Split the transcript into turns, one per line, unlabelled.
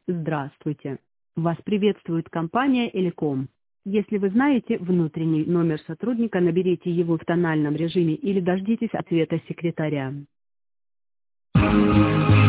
Здравствуйте. Вас приветствует компания Элеком. Если вы знаете внутренний номер сотрудника, наберите его в тональном режиме или дождитесь ответа секретаря.